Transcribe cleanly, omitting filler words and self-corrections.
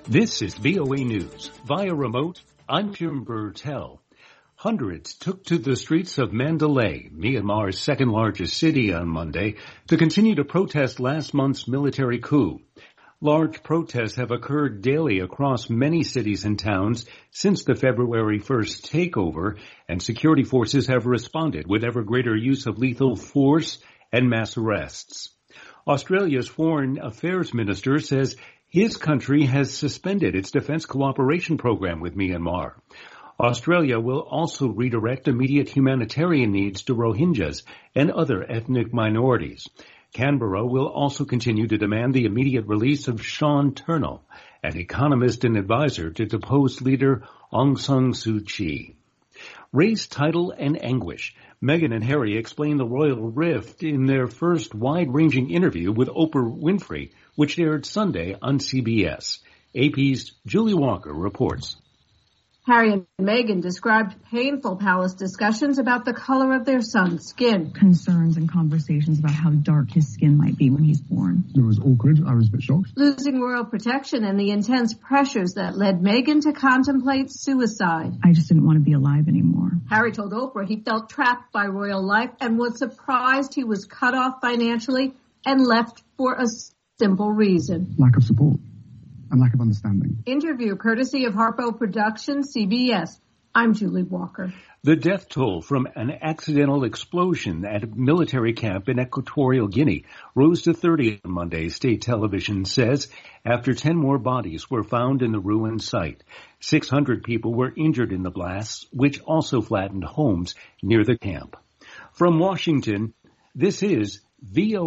This is VOA News. Via remote, I'm Jim Burtell. Hundreds took to the streets of Mandalay, Myanmar's second largest city, on Monday to continue to protest last month's military coup. Large protests have occurred daily across many cities and towns since the February 1st takeover, and security forces have responded with ever greater use of lethal force and mass arrests. Australia's Foreign Affairs Minister says his country has suspended its defense cooperation program with Myanmar. Australia will also redirect immediate humanitarian needs to Rohingyas and other ethnic minorities. Canberra will also continue to demand the immediate release of Sean Turnell, an economist and advisor to deposed leader Aung San Suu Kyi. Race, title, and anguish. Meghan and Harry explain the royal rift in their first wide-ranging interview with Oprah Winfrey, which aired Sunday on CBS. AP's Julie Walker reports. Harry and Meghan described painful palace discussions about the color of their son's skin. Concerns and conversations about how dark his skin might be when he's born. It was awkward. I was a bit shocked. Losing royal protection and the intense pressures that led Meghan to contemplate suicide. I just didn't want to be alive anymore. Harry told Oprah he felt trapped by royal life and was surprised he was cut off financially and left for a simple reason. Lack of support. And lack of understanding. Interview courtesy of Harpo Productions, CBS. I'm Julie Walker. The death toll from an accidental explosion at a military camp in Equatorial Guinea rose to 30 on Monday, state television says, after 10 more bodies were found in the ruined site. 600 people were injured in the blasts, which also flattened homes near the camp. From Washington, this is VOA.